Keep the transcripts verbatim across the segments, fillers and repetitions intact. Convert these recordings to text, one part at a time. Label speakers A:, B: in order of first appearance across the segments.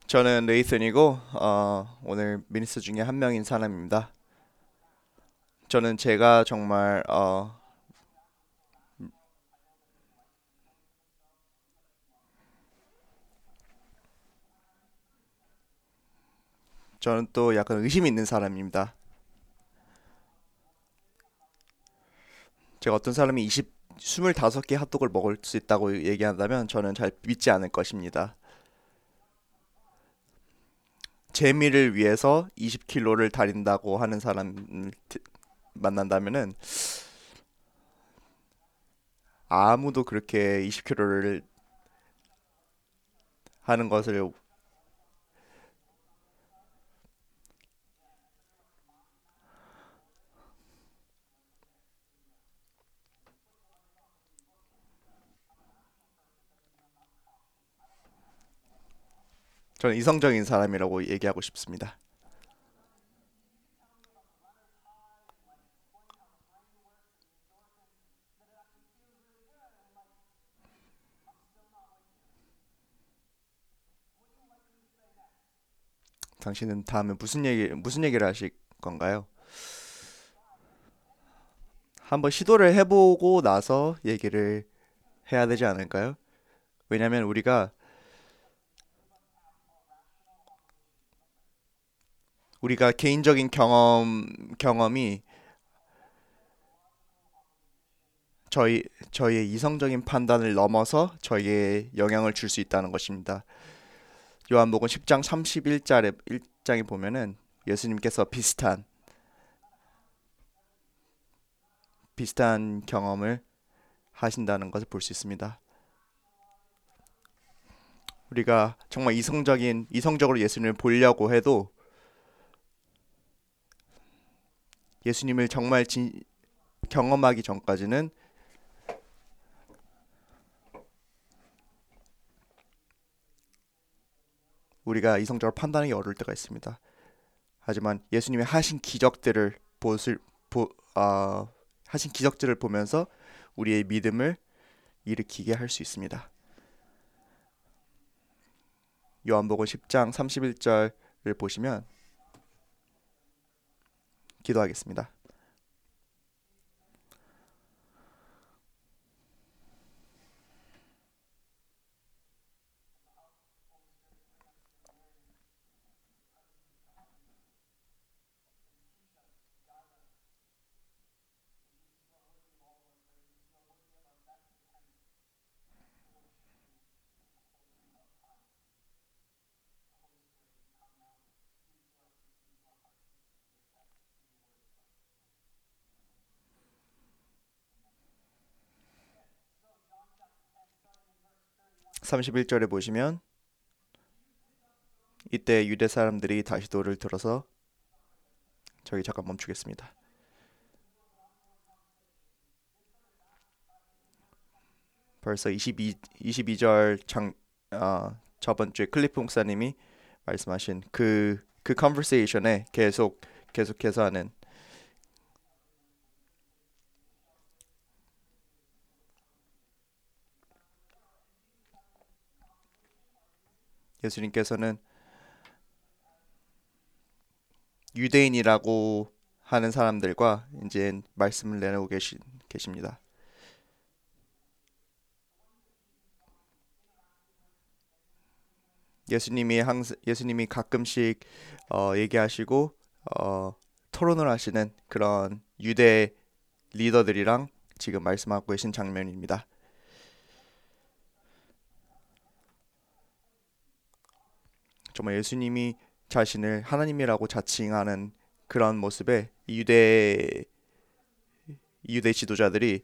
A: 저는 레이튼이고 어, 오늘 미니스 중에 한 명인 사람입니다. 저는 제가 정말 어, 저는 또 약간 의심이 있는 사람입니다. 제가 어떤 사람이 이십, 스물다섯 개 핫도그를 먹을 수 있다고 얘기한다면 저는 잘 믿지 않을 것입니다. 재미를 위해서 이십 킬로를 달린다고 하는 사람을 드- 만난다면은 아무도 그렇게 이십 킬로를 하는 것을. 저는 이성적인 사람이라고 얘기하고 싶습니다. 당신은 다음에 무슨 얘기 무슨 얘기를 하실 건가요? 한번 시도를 해보고 나서 얘기를 해야 되지 않을까요? 왜냐면 우리가 우리가 개인적인 경험 경험이 저희 저희의 이성적인 판단을 넘어서 저희에 영향을 줄 수 있다는 것입니다. 요한복음 십 장 삼십일 절에 일 장에 보면은 예수님께서 비슷한 비슷한 경험을 하신다는 것을 볼 수 있습니다. 우리가 정말 이성적인 이성적으로 예수님을 보려고 해도 예수님을 정말 진, 경험하기 전까지는 우리가 이성적으로 판단하기 어려울 때가 있습니다. 하지만 예수님이 하신 기적들을 보실 보, 아, 하신 기적들을 보면서 우리의 믿음을 일으키게 할 수 있습니다. 요한복음 십 장 삼십일 절을 보시면 기도하겠습니다. 삼십일 절에 보시면 이때 유대 사람들이 다시 돌을 들어서 저기 잠깐 멈추겠습니다. 벌써 이십이 이십이 절 장 어, 저번 주에 클리프 목사님이 말씀하신 그 그 컨버세이션에 계속 계속해서 하는. 예수님께서는 유대인이라고 하는 사람들과 이제 말씀을 내놓고 계시, 계십니다. 예수님이 항상 예수님이 가끔씩 어, 얘기하시고 어, 토론을 하시는 그런 유대 리더들이랑 지금 말씀하고 계신 장면입니다. 정말 예수님이 자신을 하나님이라고 자칭하는 그런 모습에 이 유대 이 유대 지도자들이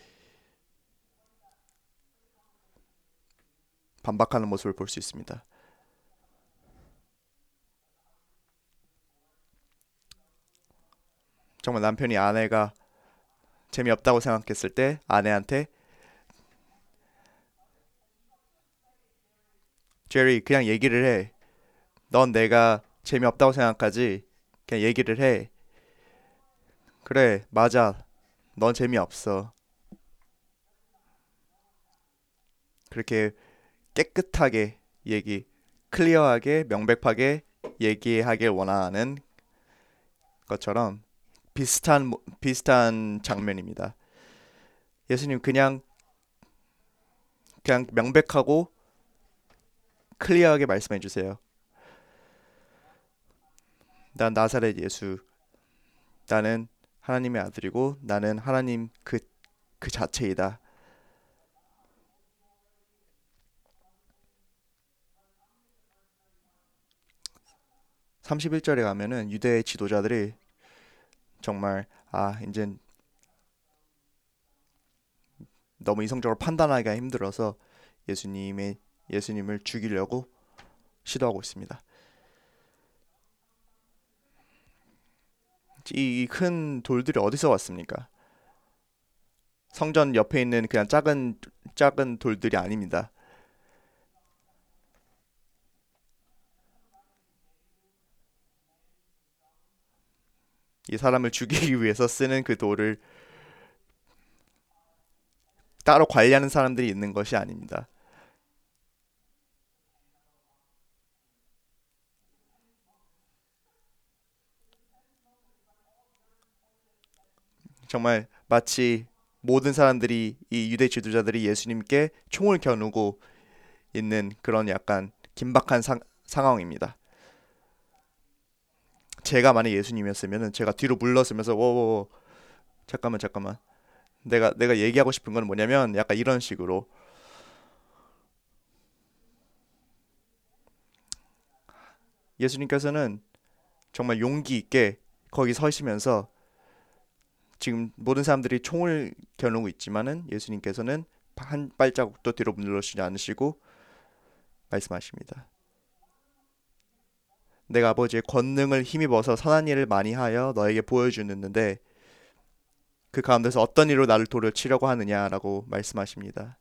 A: 반박하는 모습을 볼 수 있습니다. 정말 남편이 아내가 재미없다고 생각했을 때 아내한테 제리 그냥 얘기를 해. 넌 내가 재미없다고 생각하지? 그냥 얘기를 해. 그래, 맞아. 넌 재미없어. 그렇게 깨끗하게 얘기, 클리어하게 명백하게 얘기하길 원하는 것처럼 비슷한 모- 비슷한 장면입니다. 예수님 그냥 그냥 명백하고 클리어하게 말씀해 주세요. 난 나사렛 예수. 나는 하나님의 아들이고 나는 하나님 그, 그 자체이다. 삼십일 절에 가면은 유대 지도자들이 정말 아 이제 너무 이성적으로 판단하기가 힘들어서 예수님의 예수님을 죽이려고 시도하고 있습니다. 이 큰 돌들이 어디서 왔습니까? 성전 옆에 있는 그냥 작은 작은 돌들이 아닙니다. 이 사람을 죽이기 위해서 쓰는 그 돌을 따로 관리하는 사람들이 있는 것이 아닙니다. 정말 마치 모든 사람들이 이 유대 지도자들이 예수님께 총을 겨누고 있는 그런 약간 긴박한 상, 상황입니다. 제가 만약 예수님이었으면은 제가 뒤로 물러서면서 워워워 잠깐만 잠깐만 내가 내가 얘기하고 싶은 건 뭐냐면 약간 이런 식으로 예수님께서는 정말 용기 있게 거기 서시면서 지금 모든 사람들이 총을 겨누고 있지만은 예수님께서는 한 발자국도 뒤로 물러서지 않으시고 말씀하십니다. 내가 아버지의 권능을 힘입어서 선한 일을 많이 하여 너에게 보여주는데 그 가운데서 어떤 일로 나를 도려치려고 하느냐라고 말씀하십니다.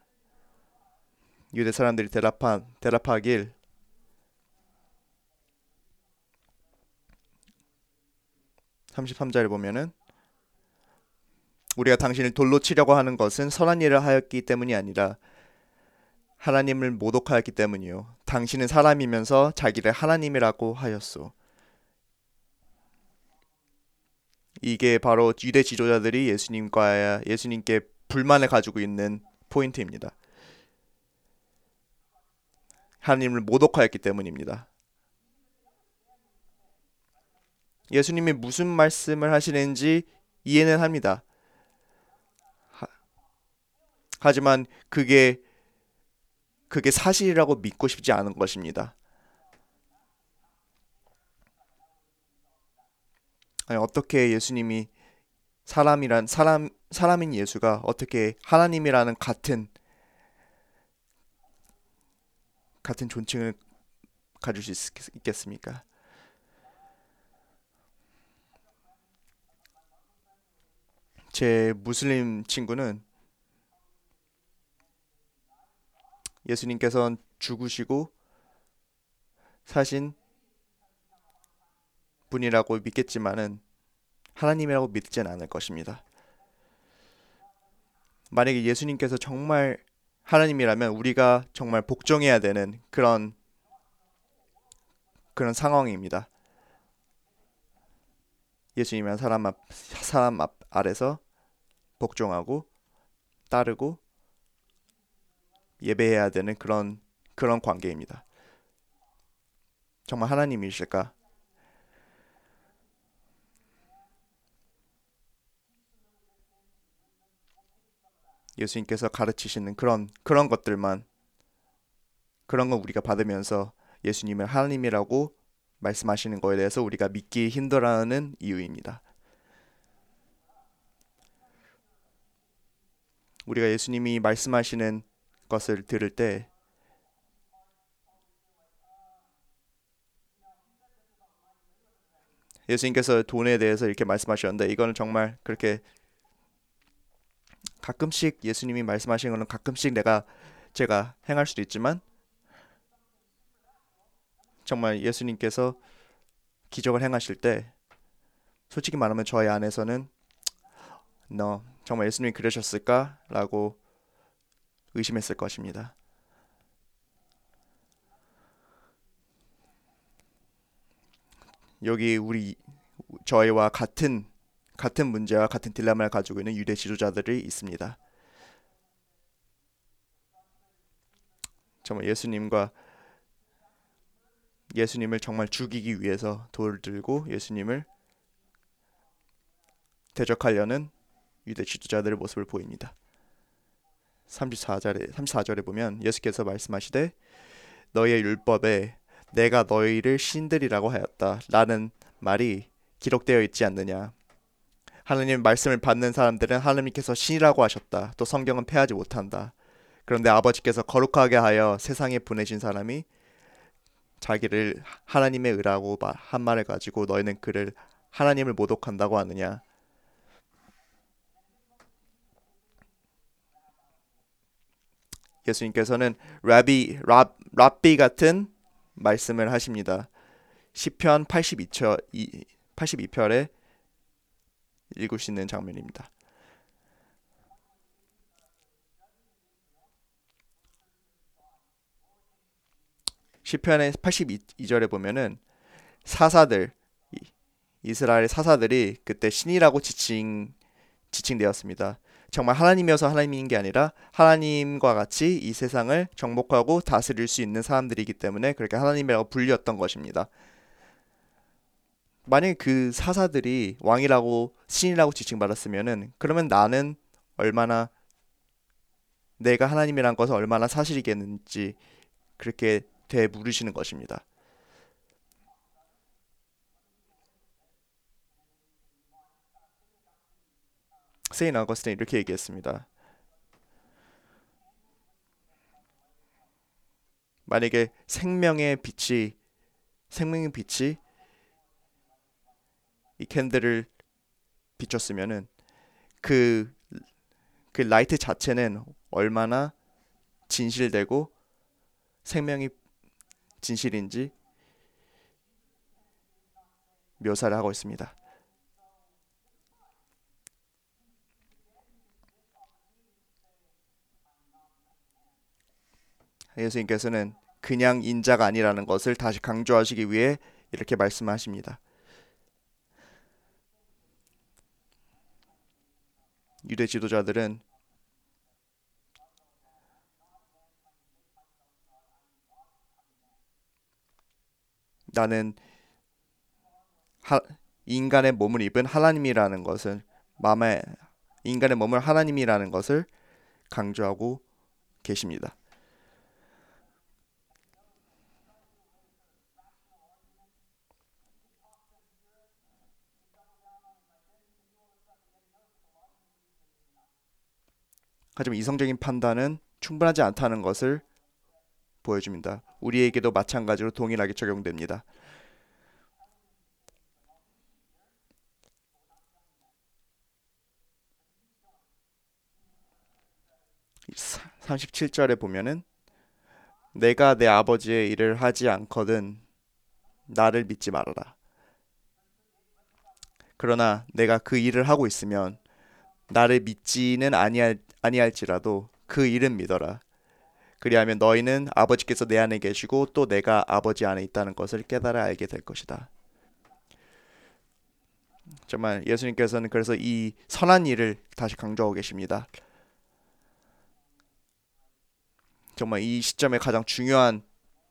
A: 유대 사람들이 대답한 대답하길 삼십삼 절에 보면은 우리가 당신을 돌로 치려고 하는 것은 선한 일을 하였기 때문이 아니라 하나님을 모독하였기 때문이요. 당신은 사람이면서 자기를 하나님이라고 하였소. 이게 바로 유대 지도자들이 예수님과 예수님께 불만을 가지고 있는 포인트입니다. 하나님을 모독하였기 때문입니다. 예수님이 무슨 말씀을 하시는지 이해는 합니다. 하, 하지만 그게 그게 사실이라고 믿고 싶지 않은 것입니다. 아니, 어떻게 예수님이 사람이란 사람 사람인 예수가 어떻게 하나님이라는 같은 같은 존칭을 가질 수 있, 있겠습니까? 제 무슬림 친구는 예수님께서 죽으시고 사신 분이라고 믿겠지만은 하나님이라고 믿지는 않을 것입니다. 만약에 예수님께서 정말 하나님이라면 우리가 정말 복종해야 되는 그런 그런 상황입니다. 예수님은 사람 앞 사람 앞 아래서 복종하고 따르고 예배해야 되는 그런 그런 관계입니다. 정말 하나님이실까? 예수님께서 가르치시는 그런 그런 것들만 그런 거 우리가 받으면서 예수님을 하나님이라고 말씀하시는 거에 대해서 우리가 믿기 힘들어하는 이유입니다. 우리가 예수님이 말씀하시는 것을 들을 때 예수님께서 돈에 대해서 이렇게 말씀하셨는데 이거는 정말 그렇게 가끔씩 예수님이 말씀하시는 거는 가끔씩 내가 제가 행할 수도 있지만 정말 예수님께서 기적을 행하실 때 솔직히 말하면 저희 안에서는 너 정말 예수님이 그러셨을까라고 의심했을 것입니다. 여기 우리 저희와 같은 같은 문제와 같은 딜레마를 가지고 있는 유대 지도자들이 있습니다. 정말 예수님과 예수님을 정말 죽이기 위해서 돌을 들고 예수님을 대적하려는 유대 지도자들의 모습을 보입니다. 삼십사 절에 삼십사 절에 보면 예수께서 말씀하시되 너희의 율법에 내가 너희를 신들이라고 하였다 라는 말이 기록되어 있지 않느냐. 하나님의 말씀을 받는 사람들은 하나님께서 신이라고 하셨다. 또 성경은 폐하지 못한다. 그런데 아버지께서 거룩하게 하여 세상에 보내신 사람이 자기를 하나님의 의라고 한 말을 가지고 너희는 그를 하나님을 모독한다고 하느냐. 예수님께서는 라비 랍, 랍비 같은 말씀을 하십니다. 시편 팔십이 절 팔십이 편에 읽을 수 있는 장면입니다. 시편의 팔십이 절에 보면은 사사들 이스라엘 사사들이 그때 신이라고 지칭 지칭되었습니다. 정말 하나님이어서 하나님인 게 아니라 하나님과 같이 이 세상을 정복하고 다스릴 수 있는 사람들이기 때문에 그렇게 하나님이라고 불렸던 것입니다. 만약에 그 사사들이 왕이라고 신이라고 지칭받았으면은 그러면 나는 얼마나 내가 하나님이란 것은 얼마나 사실이겠는지 그렇게 되물으시는 것입니다. 세인 어거스틴 이렇게 얘기했습니다. 만약에 생명의 빛이 생명의 빛이 이 캔들을 비췄으면은 그, 그 라이트 자체는 얼마나 진실되고 생명이 진실인지 묘사를 하고 있습니다. 예수님께서는 그냥 인자가 아니라는 것을 다시 강조하시기 위해 이렇게 말씀하십니다. 유대 지도자들은 나는 하, 인간의 몸을 입은 하나님이라는 것을 마음에 인간의 몸을 하나님이라는 것을 강조하고 계십니다. 하지만 이성적인 판단은 충분하지 않다는 것을 보여줍니다. 우리에게도 마찬가지로 동일하게 적용됩니다. 삼십칠 절에 보면은 내가 내 아버지의 일을 하지 않거든 나를 믿지 말아라. 그러나 내가 그 일을 하고 있으면 나를 믿지는 아니할, 아니할지라도 그 일은 믿어라. 그리하면 너희는 아버지께서 내 안에 계시고 또 내가 아버지 안에 있다는 것을 깨달아 알게 될 것이다. 정말 예수님께서는 그래서 이 선한 일을 다시 강조하고 계십니다. 정말 이 시점에 가장 중요한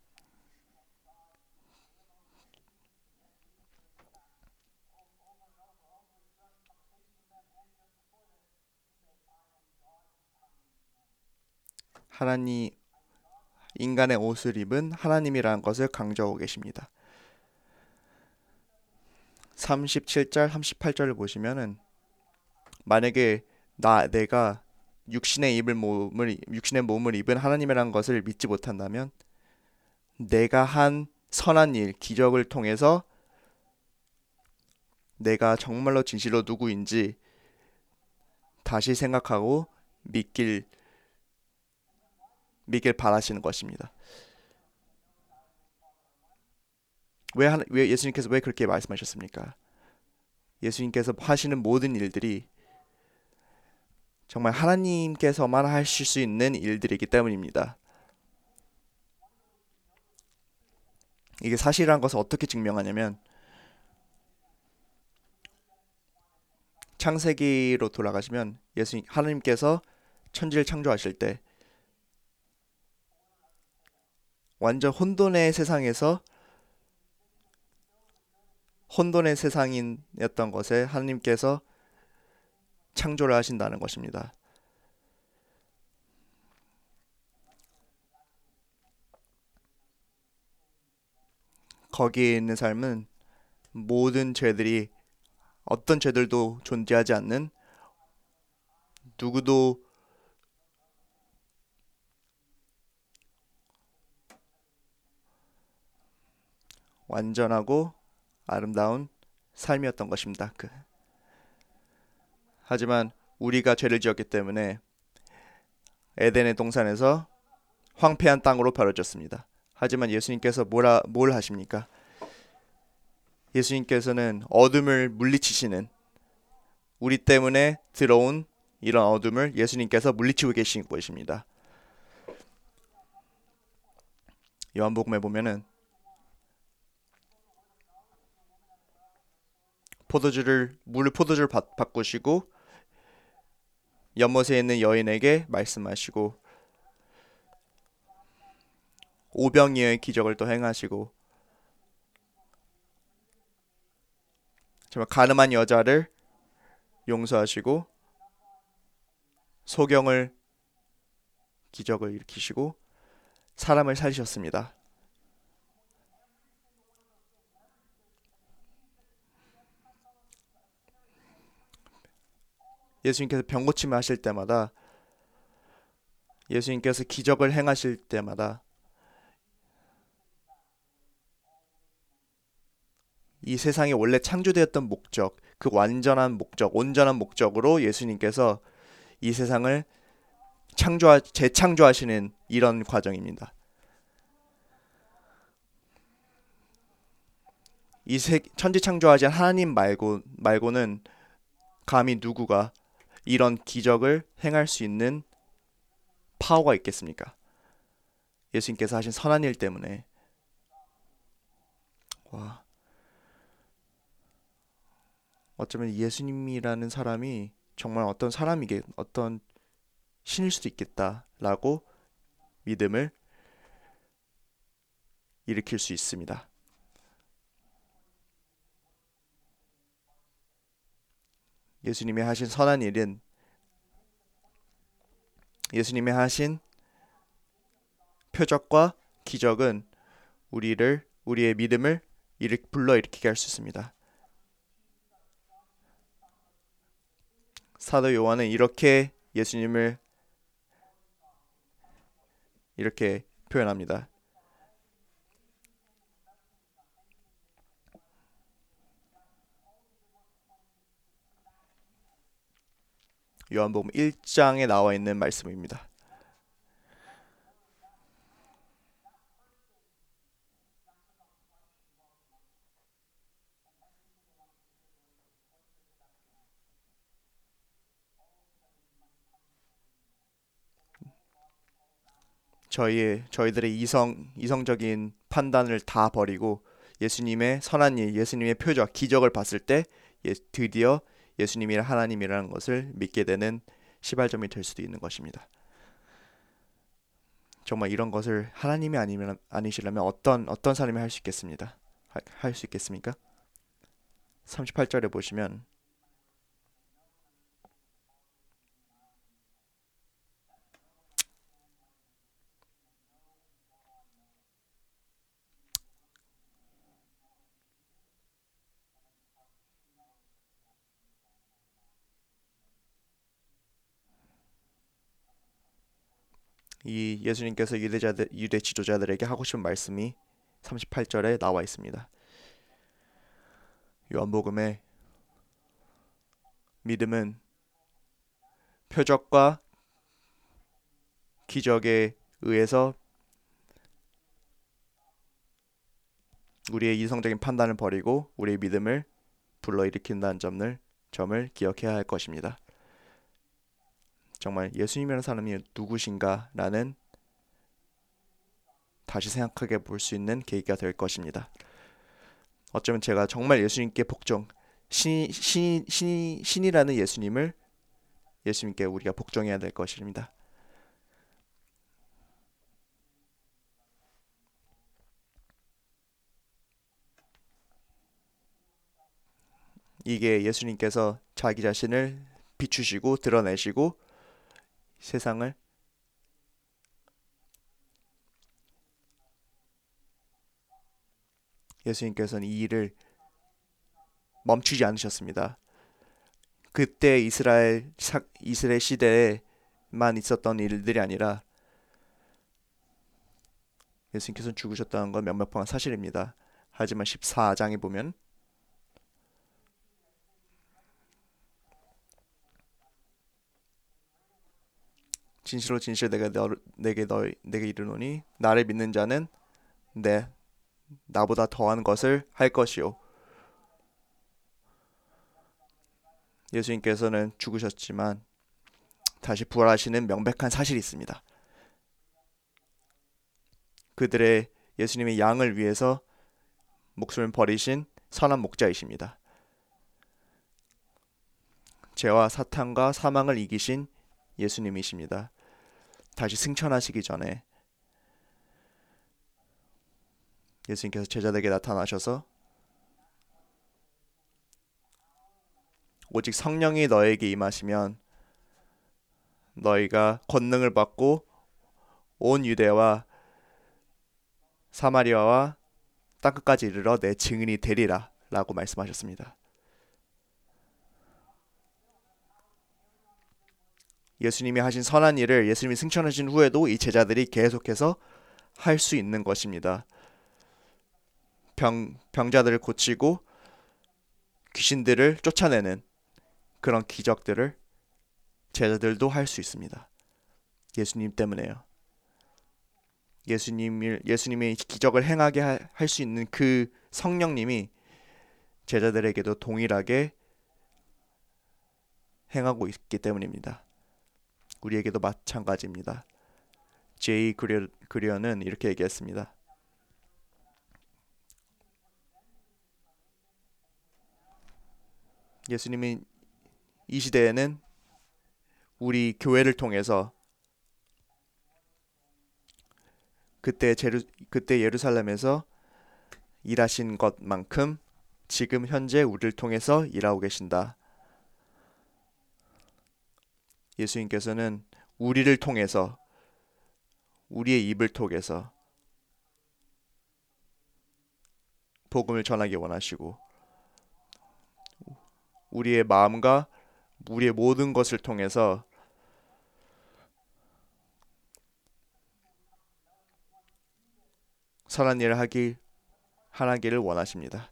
A: 하나님 인간의 옷을 입은 하나님이라는 것을 강조하고 계십니다. 삼십칠 절, 삼십팔 절을 보시면은 만약에 나 내가 육신의 입을 몸을 육신의 몸을 입은 하나님이라는 것을 믿지 못한다면 내가 한 선한 일, 기적을 통해서 내가 정말로 진실로 누구인지 다시 생각하고 믿길 믿길 바라시는 것입니다. 왜, 하나, 왜 예수님께서 왜 그렇게 말씀하셨습니까? 예수님께서 하시는 모든 일들이 정말 하나님께서만 하실 수 있는 일들이기 때문입니다. 이게 사실이라는 것을 어떻게 증명하냐면 창세기로 돌아가시면 예수 하나님께서 천지를 창조하실 때 완전 혼돈의 세상에서 혼돈의 세상이었던 것에 하나님께서 창조를 하신다는 것입니다. 거기에 있는 삶은 모든 죄들이 어떤 죄들도 존재하지 않는 누구도 완전하고 아름다운 삶이었던 것입니다. 그. 하지만 우리가 죄를 지었기 때문에 에덴의 동산에서 황폐한 땅으로 벌어졌습니다. 하지만 예수님께서 뭐라 뭘 하십니까? 예수님께서는 어둠을 물리치시는 우리 때문에 들어온 이런 어둠을 예수님께서 물리치고 계신 것입니다. 요한복음에 보면은 포도주를 물을 포도주를 바, 바꾸시고 연못에 있는 여인에게 말씀하시고 오병이어의 기적을 또 행하시고 정말 가늠한 여자를 용서하시고 소경을 기적을 일으키시고 사람을 살리셨습니다. 예수님께서 병 고침을 하실 때마다 예수님께서 기적을 행하실 때마다 이 세상이 원래 창조되었던 목적, 그 완전한 목적, 온전한 목적으로 예수님께서 이 세상을 창조하, 재창조하시는 이런 과정입니다. 이 세, 천지 창조하신 하나님 말고, 말고는 감히 누구가 이런 기적을 행할 수 있는 파워가 있겠습니까? 예수님께서 하신 선한 일 때문에. 와, 어쩌면 예수님이라는 사람이 정말 어떤 사람이게 어떤 신일 수도 있겠다라고 믿음을 일으킬 수 있습니다. 예수님이 하신 선한 일은 예수님이 하신 표적과 기적은 우리를 우리의 믿음을 불러일으키게 할 수 있습니다. 사도 요한은 이렇게 예수님을 이렇게 표현합니다. 요한복음 일 장에 나와 있는 말씀입니다. 저희의 저희들의 이성 이성적인 판단을 다 버리고 예수님의 선한 일, 예수님의 표적, 기적을 봤을 때 예, 드디어 예수님이 하나님이라는 것을 믿게 되는 시발점이 될 수도 있는 것입니다. 정말 이런 것을 하나님이 아니면 아니시라면 어떤 어떤 사람이 할 수 있겠습니다. 할 수 있겠습니까? 삼십팔 절에 보시면 이 예수님께서 유대자들 유대 지도자들에게 하고 싶은 말씀이 삼십팔 절에 나와 있습니다. 요한복음에 믿음은 표적과 기적에 의해서 우리의 이성적인 판단을 버리고 우리의 믿음을 불러일으킨다는 점을 점을 기억해야 할 것입니다. 정말 예수님이라는 사람이 누구신가라는 다시 생각하게 볼 수 있는 계기가 될 것입니다. 어쩌면 제가 정말 예수님께 복종, 신, 신, 신, 신이라는 예수님을 예수님께 우리가 복종해야 될 것입니다. 이게 예수님께서 자기 자신을 비추시고 드러내시고 세상을 예수님께서는 이 일을 멈추지 않으셨습니다. 그때 이스라엘 사, 이스라엘 시대에만 있었던 일들이 아니라 예수님께서는 죽으셨다는 건 명백한 사실입니다. 하지만 십사 장에 보면 진실로 진실 내가 너, 내게 너 내게 이르노니 나를 믿는 자는 내 나보다 더한 것을 할 것이요. 예수님께서는 죽으셨지만 다시 부활하시는 명백한 사실이 있습니다. 그들의 예수님의 양을 위해서 목숨을 버리신 선한 목자이십니다. 죄와 사탄과 사망을 이기신 예수님이십니다. 다시 승천하시기 전에 예수님께서 제자들에게 나타나셔서 오직 성령이 너에게 임하시면 너희가 권능을 받고 온 유대와 사마리아와 땅끝까지 이르러 내 증인이 되리라 라고 말씀하셨습니다. 예수님이 하신 선한 일을 예수님이 승천하신 후에도 이 제자들이 계속해서 할 수 있는 것입니다. 병, 병자들을 고치고 귀신들을 쫓아내는 그런 기적들을 제자들도 할 수 있습니다. 예수님 때문에요. 예수님을, 예수님의 기적을 행하게 할 수 있는 그 성령님이 제자들에게도 동일하게 행하고 있기 때문입니다. 우리에게도 마찬가지입니다. 제이 그리어, 그리어는 이렇게 얘기했습니다. 예수님이 이 시대에는 우리 교회를 통해서 그때 제루, 그때 예루살렘에서 일하신 것만큼 지금 현재 우리를 통해서 일하고 계신다. 예수님께서는 우리를 통해서 우리의 입을 통해서 복음을 전하기 원하시고 우리의 마음과 우리의 모든 것을 통해서 선한 일을 하기 하기를 원하십니다.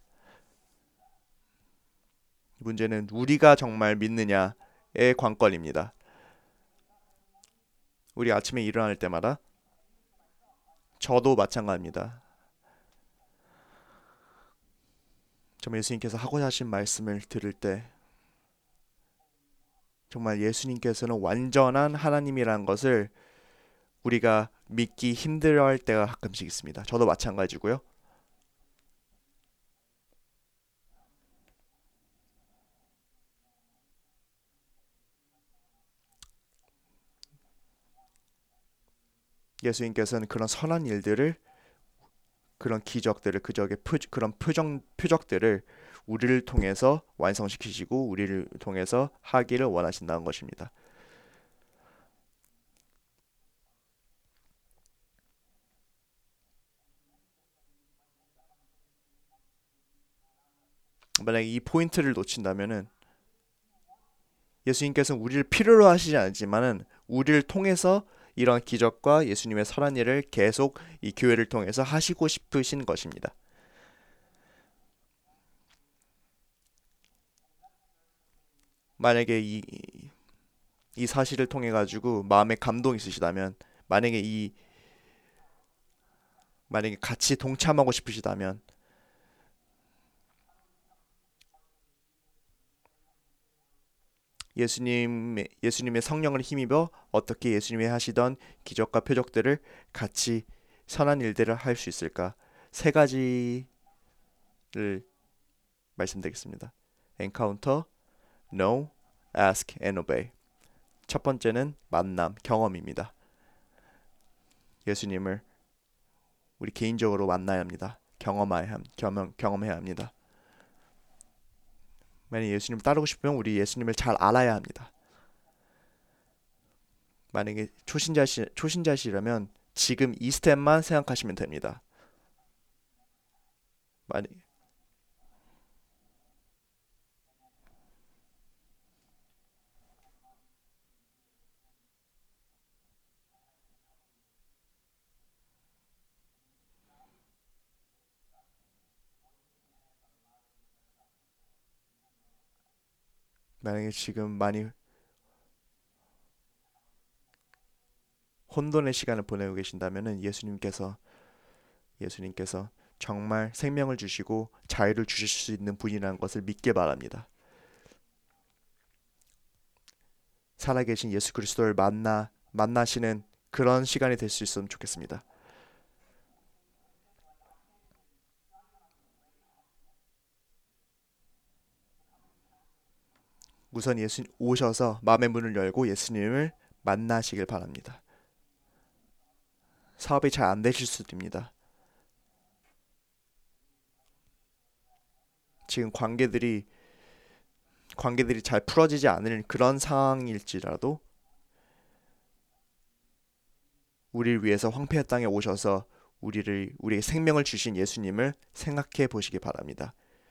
A: 문제는 우리가 정말 믿느냐의 관건입니다. 우리 아침에 일어날 때마다 저도 마찬가지입니다. 정말 예수님께서 하고자 하신 말씀을 들을 때 정말 예수님께서는 완전한 하나님이라는 것을 우리가 믿기 힘들어할 때가 가끔씩 있습니다. 저도 마찬가지고요. 예수님께서는 그런 선한 일들을 그런 기적들을 그적의 표, 그런 표정 표적들을 우리를 통해서 완성시키시고 우리를 통해서 하기를 원하신다는 것입니다. 만약 이 포인트를 놓친다면은 예수님께서는 우리를 필요로 하시지 않지만은 우리를 통해서 이런 기적과 예수님의 선한 일을 계속 이 교회를 통해서 하시고 싶으신 것입니다. 만약에 이, 이 사실을 통해 가지고 마음에 감동이 있으시다면 만약에 이 만약에 같이 동참하고 싶으시다면 예수님의 예수님의 성령을 힘입어 어떻게 예수님이 하시던 기적과 표적들을 같이 선한 일들을 할 수 있을까? 세 가지를 말씀드리겠습니다. encounter, know, ask, and obey. 첫 번째는 만남, 경험입니다. 예수님을 우리 개인적으로 만나야 합니다. 경험해야, 함- 경험, 경험해야 합니다. 만약 예수님을 따르고 싶으면 우리 예수님을 잘 알아야 합니다. 만약에 초신자시, 초신자시라면 지금 이 스텝만 생각하시면 됩니다. 만약, 만약에 지금 많이 혼돈의 시간을 보내고 계신다면 예수님께서 예수님께서 정말 생명을 주시고 자유를 주실 수 있는 분이라는 것을 믿게 바랍니다. 살아계신 예수 그리스도를 만나 만나시는 그런 시간이 될 수 있으면 좋겠습니다. 우선 예수 오셔서 마음의 문을 열고 예수님을 만나시길 바랍니다. 사업이 잘 안 되실 수도 있습니다. 지금 관계들이 관계들이 잘 풀어지지 않을 그런 상황일지라도 우리를 위해서 황폐한 땅에 오셔서 우리를 우리의 생명을 주신 예수님을 생각해 보시기 바랍니다.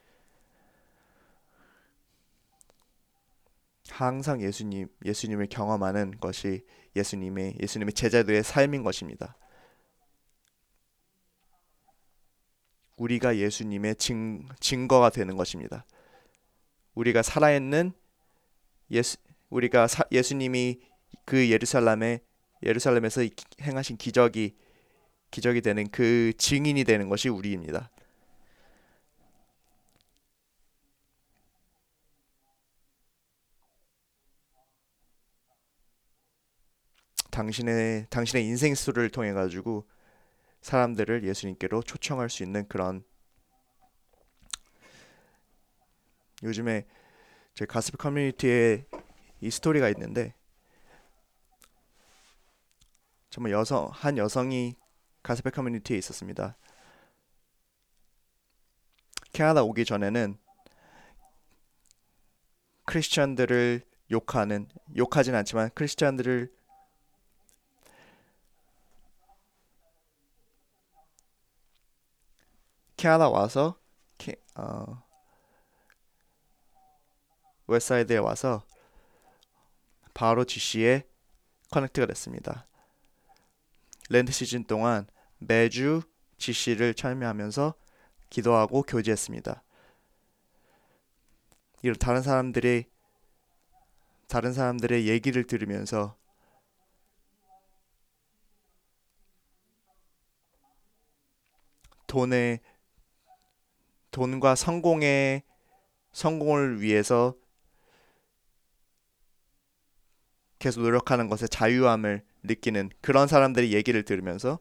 A: 항상 예수님 예수님을 경험하는 것이 예수님의 예수님의 제자들의 삶인 것입니다. 우리가 예수님의 증, 증거가 되는 것입니다. 우리가 살아있는 예수 우리가 사, 예수님이 그 예루살렘에 예루살렘에서 행하신 기적이 기적이 되는 그 증인이 되는 것이 우리입니다. 당신의 당신의 인생 스토리를 통해 가지고 사람들을 예수님께로 초청할 수 있는 그런 요즘에 제 가스펠 커뮤니티에 이 스토리가 있는데 정말 여성 한 여성이 가스펠 커뮤니티에 있었습니다. 캐나다 오기 전에는 크리스천들을 욕하는 욕하진 않지만 크리스천들을 캐나다 와서 캐, 어, 웨스트사이드에 와서 바로 지씨에 커넥트가 됐습니다. 렌트 시즌 동안 매주 지씨를 참여하면서 기도하고 교제했습니다. 이런 다른 사람들의 다른 사람들의 얘기를 들으면서 돈의 돈과 성공의 성공을 위해서 계속 노력하는 것에 자유함을 느끼는 그런 사람들의 얘기를 들으면서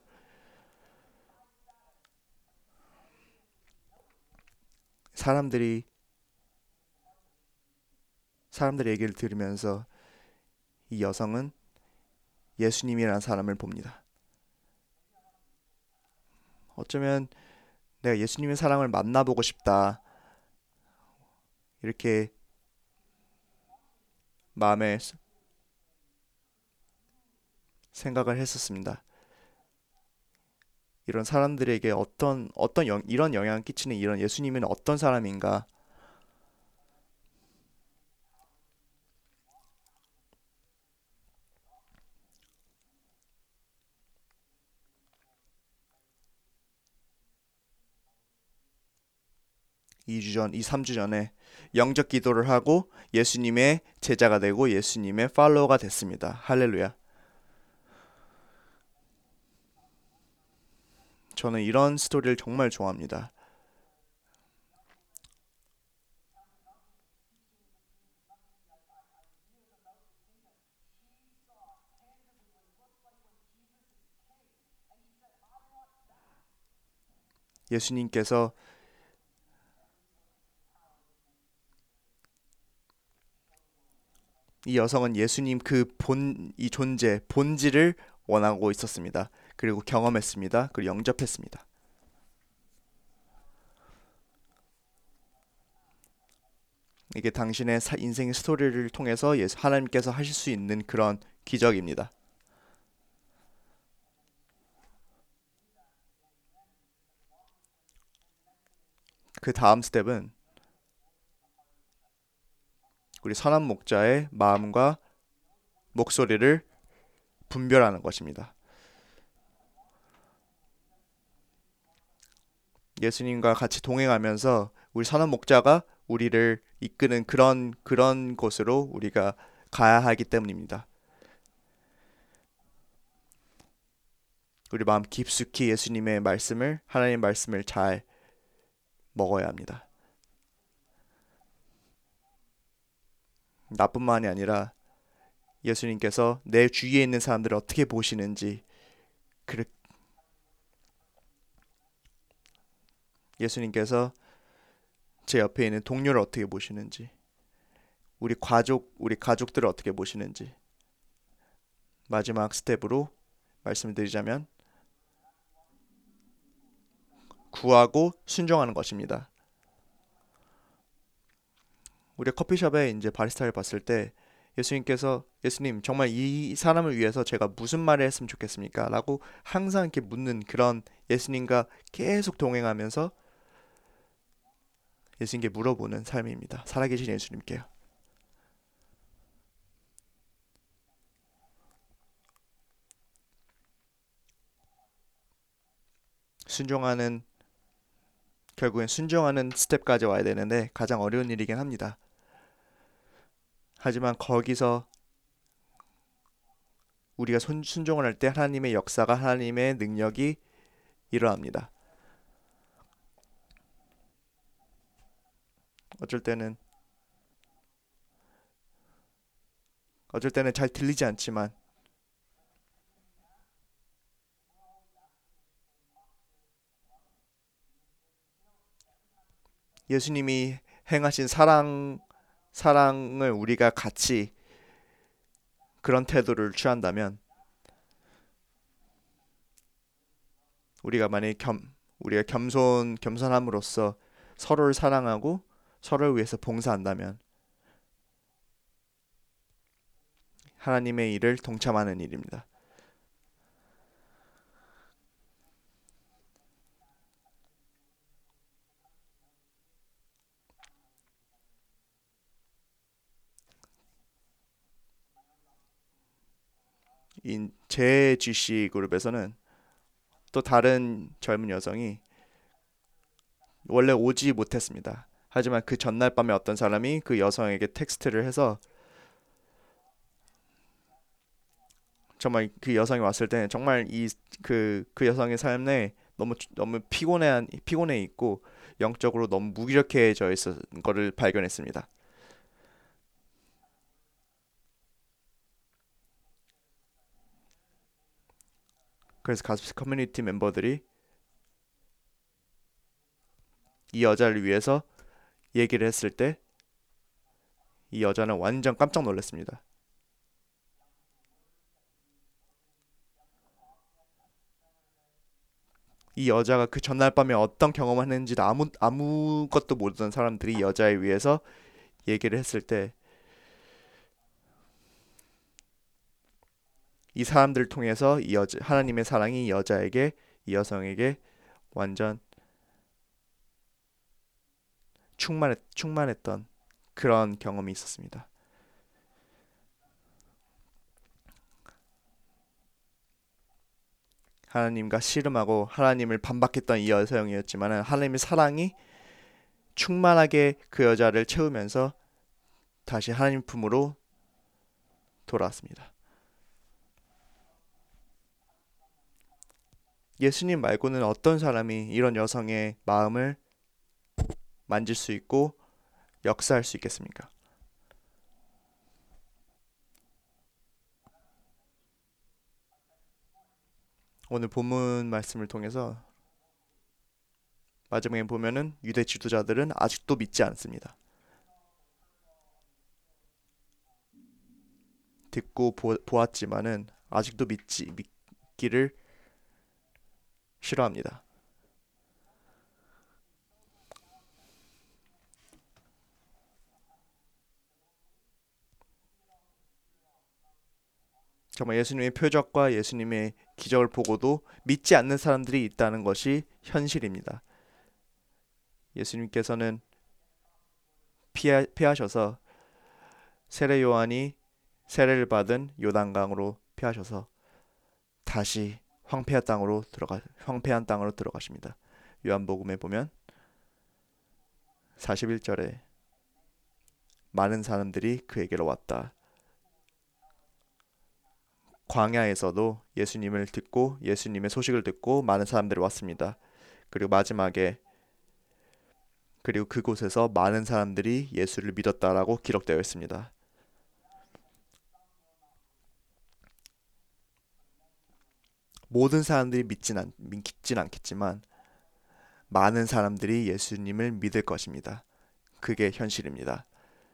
A: 사람들이 사람들의 얘기를 들으면서 이 여성은 예수님이라는 사람을 봅니다. 어쩌면 내가 예수님의 사랑을 만나보고 싶다. 이렇게 마음에 생각을 했었습니다. 이런 사람들에게 어떤 어떤 영, 이런 영향을 끼치는 이런 예수님은 어떤 사람인가? 이 주 전, 이 삼 주 전에 영적 기도를 하고 예수님의 제자가 되고 예수님의 팔로워가 됐습니다. 할렐루야. 저는 이런 스토리를 정말 좋아합니다. 예수님께서 이 여성은 예수님 그 본, 이 존재, 본질을 원하고 있었습니다. 그리고 경험했습니다. 그리고 영접했습니다. 이게 당신의 사- 인생 스토리를 통해서 예수 하나님께서 하실 수 있는 그런 기적입니다. 그 다음 스텝은 우리 선한 목자의 마음과 목소리를 분별하는 것입니다. 예수님과 같이 동행하면서 우리 선한 목자가 우리를 이끄는 그런 그런 곳으로 우리가 가야 하기 때문입니다. 우리 마음 깊숙이 예수님의 말씀을 하나님의 말씀을 잘 먹어야 합니다. 나뿐만이 아니라 예수님께서 내 주위에 있는 사람들을 어떻게 보시는지, 그 예수님께서 제 옆에 있는 동료를 어떻게 보시는지, 우리 가족, 우리 가족들을 어떻게 보시는지, 마지막 스텝으로 말씀드리자면 구하고 순종하는 것입니다. 우리 커피숍에 이제 바리스타를 봤을 때 예수님께서 예수님 정말 이 사람을 위해서 제가 무슨 말을 했으면 좋겠습니까? 라고 항상 이렇게 묻는 그런 예수님과 계속 동행하면서 예수님께 물어보는 삶입니다. 살아계신 예수님께요. 순종하는 결국엔 순종하는 스텝까지 와야 되는데 가장 어려운 일이긴 합니다. 하지만 거기서 우리가 순, 순종을 할 때 하나님의 역사가 하나님의 능력이 일어납니다. 어쩔 때는 어쩔 때는 잘 들리지 않지만 예수님이 행하신 사랑 사랑을 우리가 같이 그런 태도를 취한다면 우리가 만약에 겸 우리가 겸손 겸손함으로써 서로를 사랑하고 서로를 위해서 봉사한다면 하나님의 일을 동참하는 일입니다. 이 제지씨 그룹에서는 또 다른 젊은 여성이 원래 오지 못했습니다. 하지만 그 전날 밤에 어떤 사람이 그 여성에게 텍스트를 해서 정말 그 여성이 왔을 때 정말 이 그 그 여성의 삶에 너무 너무 피곤해 피곤해 있고 영적으로 너무 무기력해져 있었 거를 발견했습니다. 그래서 가스 커뮤니티 멤버들이 이 여자를 위해서 얘기를 했을 때 이 여자는 완전 깜짝 놀랐습니다. 이 여자가 그 전날 밤에 어떤 경험을 했는지도 아무 아무것도 모르던 사람들이 이 여자에 위해서 얘기를 했을 때 이 사람들을 통해서 이 여자 하나님의 사랑이 이 여자에게 이 여성에게 완전 충만했 충만했던 그런 경험이 있었습니다. 하나님과 씨름하고 하나님을 반박했던 이 여성이었지만 하나님의 사랑이 충만하게 그 여자를 채우면서 다시 하나님 품으로 돌아왔습니다. 예수님 말고는 어떤 사람이 이런 여성의 마음을 만질 수 있고 역사할 수 있겠습니까? 오늘 본문 말씀을 통해서 마지막에 보면은 유대 지도자들은 아직도 믿지 않습니다. 듣고 보, 보았지만은 아직도 믿지 믿기를 싫어합니다. 정말 예수님의 표적과 예수님의 기적을 보고도 믿지 않는 사람들이 있다는 것이 현실입니다. 예수님께서는 피하, 피하셔서 세례 요한이 세례를 받은 요단강으로 피하셔서 다시 황폐한 땅으로 들어가 황폐한 땅으로 들어가십니다. 요한복음에 보면 사십일 절에 많은 사람들이 그에게로 왔다. 광야에서도 예수님을 듣고 예수님의 소식을 듣고 많은 사람들이 왔습니다. 그리고 마지막에 그리고 그곳에서 많은 사람들이 예수를 믿었다라고 기록되어 있습니다. 모든 사람들이 믿진, 않, 믿진 않겠지만 많은 사람들이 예수님을 믿을 것입니다. 그게 현실입니다.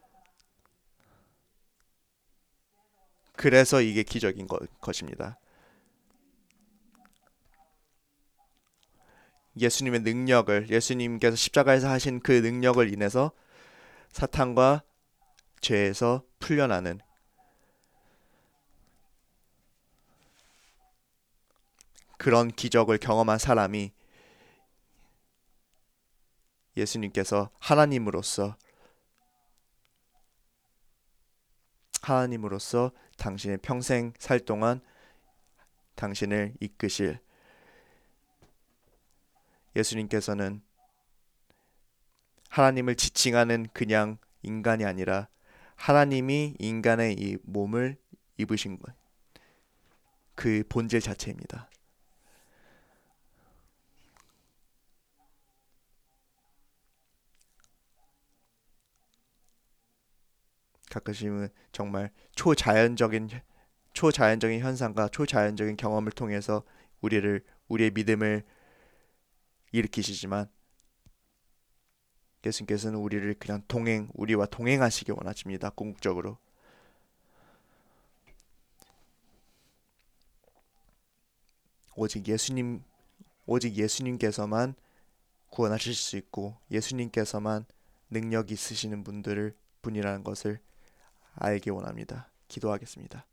A: 그래서 이게 기적인 것, 것입니다. 예수님의 능력을, 예수님께서 십자가에서 하신 그 능력을 인해서 사탄과 죄에서 풀려나는 그런 기적을 경험한 사람이 예수님께서 하나님으로서 하나님으로서 당신의 평생 살 동안 당신을 이끄실 예수님께서는 하나님을 지칭하는 그냥 인간이 아니라 하나님이 인간의 이 몸을 입으신 것, 그 본질 자체입니다. 가끔씩은 정말 초자연적인 초자연적인 현상과 초자연적인 경험을 통해서 우리를 우리의 믿음을 일으키시지만 예수님께서는 우리를 그냥 동행 우리와 동행하시기 원하십니다. 궁극적으로 오직 예수님 오직 예수님께서만 구원하실 수 있고 예수님께서만 능력 있으시는 분들을 분이라는 것을 알기 원합니다. 기도하겠습니다.